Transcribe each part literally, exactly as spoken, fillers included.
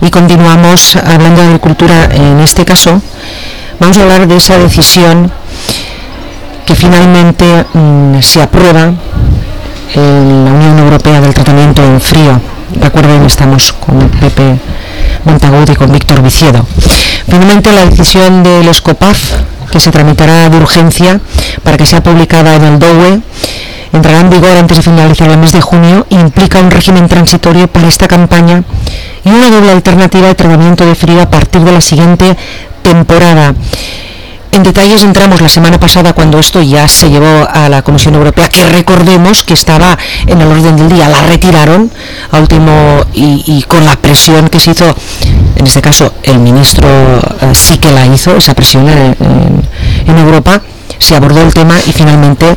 Y continuamos hablando de agricultura. En este caso vamos a hablar de esa decisión que finalmente mmm, se aprueba en la Unión Europea del tratamiento en frío. Recuerden, estamos con Pepe Montagut y con Víctor Viciedo. Finalmente la decisión del ESCOPAF, que se tramitará de urgencia para que sea publicada en el D O E, entrará en vigor antes de finalizar el mes de junio, implica un régimen transitorio para esta campaña y una doble alternativa de tratamiento de frío a partir de la siguiente temporada. En detalles entramos la semana pasada cuando esto ya se llevó a la Comisión Europea, que recordemos que estaba en el orden del día, la retiraron a último y, y con la presión que se hizo, en este caso el ministro eh, sí que la hizo, esa presión en, en, en Europa, se abordó el tema y finalmente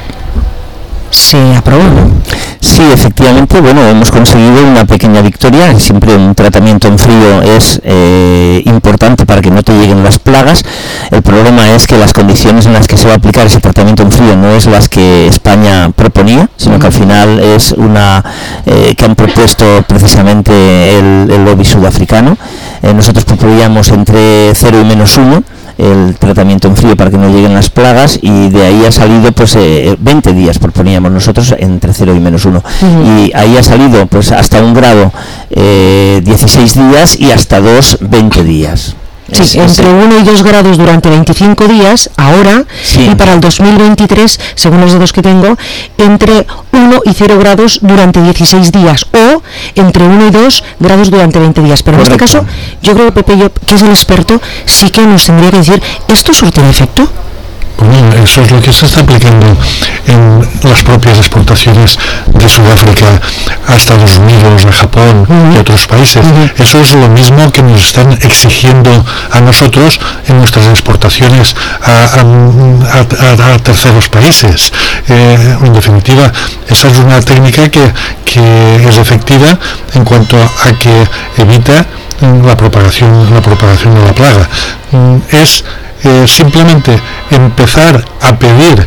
se aprobó, ¿no? Sí, efectivamente, bueno, hemos conseguido una pequeña victoria. Siempre un tratamiento en frío es eh, importante para que no te lleguen las plagas. El problema es que las condiciones en las que se va a aplicar ese tratamiento en frío no es las que España proponía, sino que al final es una eh, que han propuesto precisamente el, el lobby sudafricano. Eh, nosotros proponíamos entre cero y menos uno el tratamiento en frío para que no lleguen las plagas, y de ahí ha salido pues eh, veinte días proponíamos nosotros entre cero y menos uno, uh-huh. Y ahí ha salido pues hasta un grado eh, dieciséis días y hasta dos veinte días. Sí, es, entre uno y dos grados durante veinticinco días ahora, sí. Y para el dos mil veintitrés, según los datos que tengo, entre uno y cero grados durante dieciséis días, o entre uno y dos grados durante veinte días. Pero correcto. En este caso, yo creo que Pepe, yo, que es el experto, sí que nos tendría que decir, ¿esto surtirá efecto? Bueno, eso es lo que se está aplicando en las propias exportaciones de Sudáfrica a Estados Unidos, a Japón uh-huh. y otros países. Uh-huh. Eso es lo mismo que nos están exigiendo a nosotros en nuestras exportaciones a, a, a, a terceros países. Eh, en definitiva, esa es una técnica que, que es efectiva en cuanto a que evita la propagación, la propagación de la plaga. Es Eh, simplemente empezar a pedir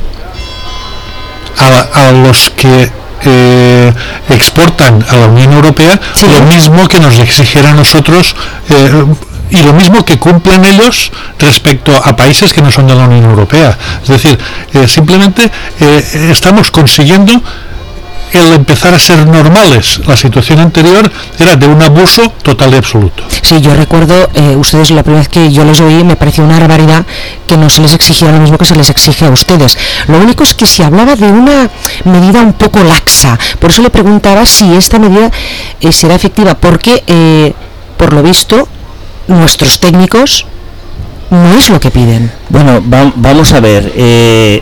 a, a los que eh, exportan a la Unión Europea sí. lo mismo que nos exigiera a nosotros eh, y lo mismo que cumplen ellos respecto a países que no son de la Unión Europea. Es decir, eh, simplemente eh, estamos consiguiendo el empezar a ser normales. La situación anterior era de un abuso total y absoluto. Sí, yo recuerdo, eh, ustedes la primera vez que yo les oí me pareció una barbaridad que no se les exigiera lo mismo que se les exige a ustedes. Lo único es que se hablaba de una medida un poco laxa, por eso le preguntaba si esta medida eh, será efectiva, porque eh, por lo visto nuestros técnicos no es lo que piden. Bueno, va, vamos a ver, eh,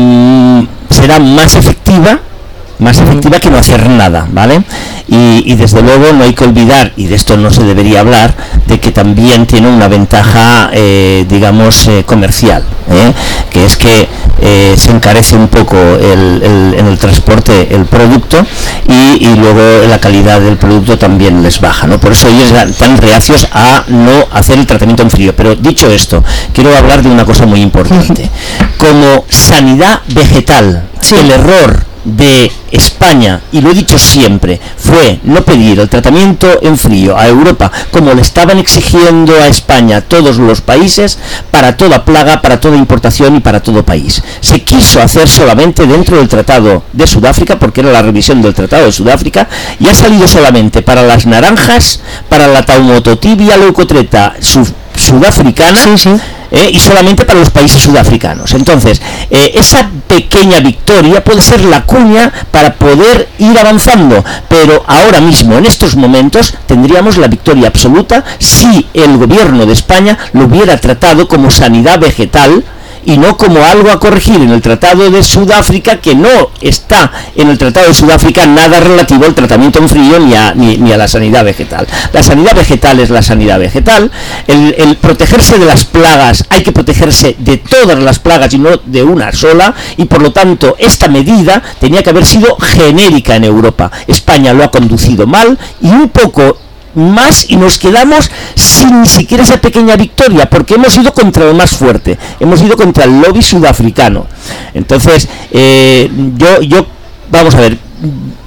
mm, será más efectiva más efectiva que no hacer nada, ¿vale? Y, y desde luego no hay que olvidar, y de esto no se debería hablar, de que también tiene una ventaja, eh, digamos, eh, comercial, ¿eh? Que es que eh, se encarece un poco el, el, en el transporte el producto y, y luego la calidad del producto también les baja, ¿no? Por eso ellos están reacios a no hacer el tratamiento en frío. Pero dicho esto, quiero hablar de una cosa muy importante. Como sanidad vegetal, sí. El error de España, y lo he dicho siempre, fue no pedir el tratamiento en frío a Europa como le estaban exigiendo a España todos los países, para toda plaga, para toda importación y para todo país. Se quiso hacer solamente dentro del Tratado de Sudáfrica, porque era la revisión del Tratado de Sudáfrica, y ha salido solamente para las naranjas, para la taumototibia leucotreta sub sudafricana, sí, sí. Eh, y solamente para los países sudafricanos. Entonces, eh, esa pequeña victoria puede ser la cuña para poder ir avanzando, pero ahora mismo, en estos momentos, tendríamos la victoria absoluta si el gobierno de España lo hubiera tratado como sanidad vegetal y no como algo a corregir en el Tratado de Sudáfrica, que no está en el Tratado de Sudáfrica nada relativo al tratamiento en frío ni a, ni, ni a la sanidad vegetal. La sanidad vegetal es la sanidad vegetal. El, el protegerse de las plagas, hay que protegerse de todas las plagas y no de una sola, y por lo tanto esta medida tenía que haber sido genérica en Europa. España lo ha conducido mal y un poco más, y nos quedamos sin ni siquiera esa pequeña victoria, porque hemos ido contra lo más fuerte, hemos ido contra el lobby sudafricano. Entonces, eh, yo, yo, vamos a ver,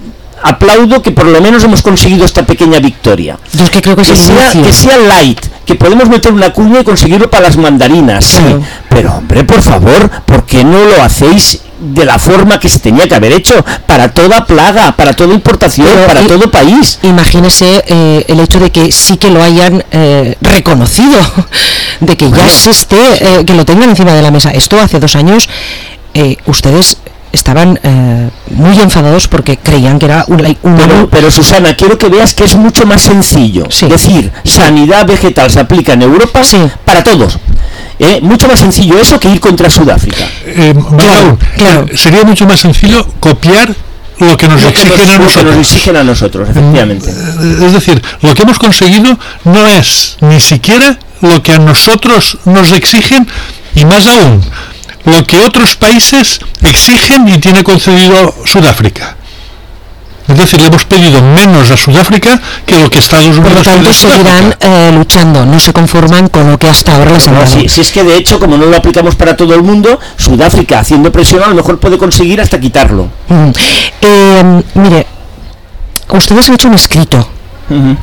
aplaudo que por lo menos hemos conseguido esta pequeña victoria. Yo es que creo que, que, sea, que sea light, que podemos meter una cuña y conseguirlo para las mandarinas, sí. Claro. Pero hombre, por favor, ¿por qué no lo hacéis de la forma que se tenía que haber hecho para toda plaga, para toda importación, pero, para y, todo país? Imagínese eh, el hecho de que sí que lo hayan eh, reconocido, de que ya existe, eh, que lo tengan encima de la mesa. Esto hace dos años eh, ustedes estaban eh, muy enfadados porque creían que era una... una... Pero, pero Susana, quiero que veas que es mucho más sencillo. Sí. Decir, sanidad vegetal se aplica en Europa, sí, para todos. Eh, mucho más sencillo eso que ir contra Sudáfrica. Eh, claro, claro. Eh, sería mucho más sencillo copiar lo que nos lo exigen que nos, a nosotros. Lo que nos exigen a nosotros, efectivamente. Es decir, lo que hemos conseguido no es ni siquiera lo que a nosotros nos exigen, y más aún, lo que otros países exigen y tiene concedido Sudáfrica. Es decir, le hemos pedido menos a Sudáfrica que lo que Estados Unidos... Por lo tanto, seguirán eh, luchando, no se conforman con lo que hasta ahora les han dado. Si, si es que de hecho, como no lo aplicamos para todo el mundo, Sudáfrica, haciendo presión, a lo mejor puede conseguir hasta quitarlo. Mm. Eh, mire, ustedes han hecho un escrito. Uh-huh.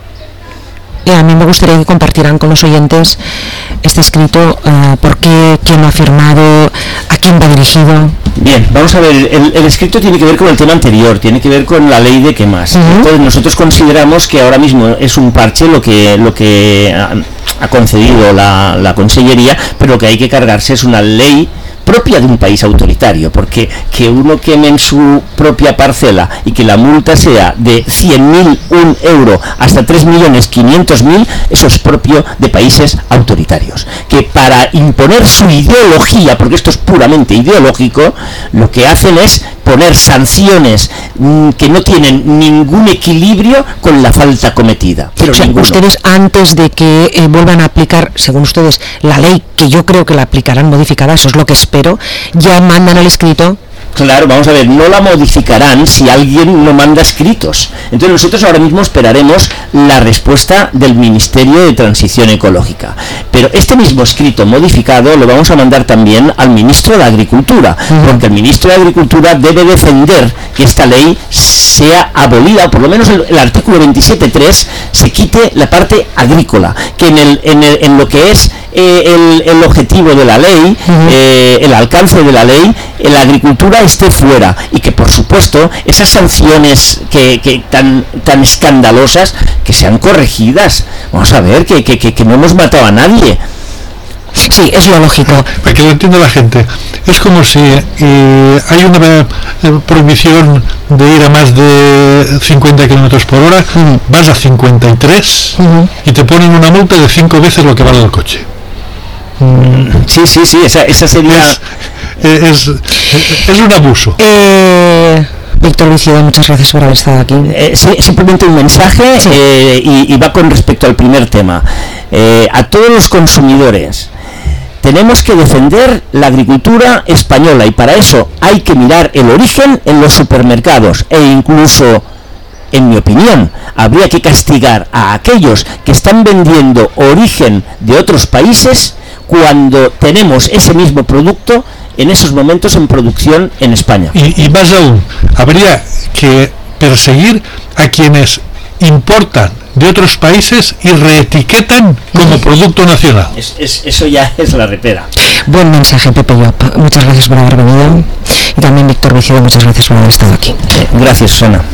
Y a mí me gustaría que compartieran con los oyentes este escrito, uh, por qué, quién lo ha firmado, a quién va dirigido. Bien, vamos a ver, el, el escrito tiene que ver con el tema anterior, tiene que ver con la ley de quemas. Uh-huh. Entonces nosotros consideramos que ahora mismo es un parche lo que lo que ha, ha concedido la, la Consellería, pero lo que hay que cargarse es una ley propia de un país autoritario, porque que uno queme en su propia parcela y que la multa sea de cien mil un euro hasta tres millones quinientos mil, eso es propio de países autoritarios, que para imponer su ideología, porque esto es puramente ideológico, lo que hacen es poner sanciones mmm, que no tienen ningún equilibrio con la falta cometida. Pero o sea, ustedes, antes de que eh, vuelvan a aplicar, según ustedes, la ley, que yo creo que la aplicarán modificada, eso es lo que espero, ya mandan al escrito. Claro, vamos a ver, no la modificarán si alguien no manda escritos. Entonces nosotros ahora mismo esperaremos la respuesta del Ministerio de Transición Ecológica. Pero este mismo escrito modificado lo vamos a mandar también al Ministro de Agricultura, uh-huh. porque el Ministro de Agricultura debe defender que esta ley sea abolida, o por lo menos el, el artículo veintisiete punto tres se quite la parte agrícola, que en, el, en, el, en lo que es eh, el, el objetivo de la ley, uh-huh. eh, el alcance de la ley, eh, la agricultura esté fuera, y que por supuesto esas sanciones que, que tan tan escandalosas que sean corregidas. Vamos a ver que, que, que, que no hemos matado a nadie. Sí, es lo lógico. Para que lo entienda la gente, es como si eh, hay una eh, prohibición de ir a más de cincuenta kilómetros por hora, uh-huh. vas a cincuenta y tres uh-huh. y te ponen una multa de cinco veces lo que vale el coche. Mm, sí, sí, sí, esa, esa sería... Es, es, es, es un abuso. Eh... Víctor Vicido, muchas gracias por haber estado aquí. Eh, sí, simplemente un mensaje, sí. eh, y, y va con respecto al primer tema. Eh, a todos los consumidores, tenemos que defender la agricultura española, y para eso hay que mirar el origen en los supermercados, e incluso, en mi opinión, habría que castigar a aquellos que están vendiendo origen de otros países cuando tenemos ese mismo producto en esos momentos en producción en España. Y, y más aún, habría que perseguir a quienes importan de otros países y reetiquetan como producto nacional. Es, es, eso ya es la repera. Buen mensaje, Pepe Llop. Muchas gracias por haber venido. Y también Víctor Vicido, muchas gracias por haber estado aquí. Eh, gracias, Susana.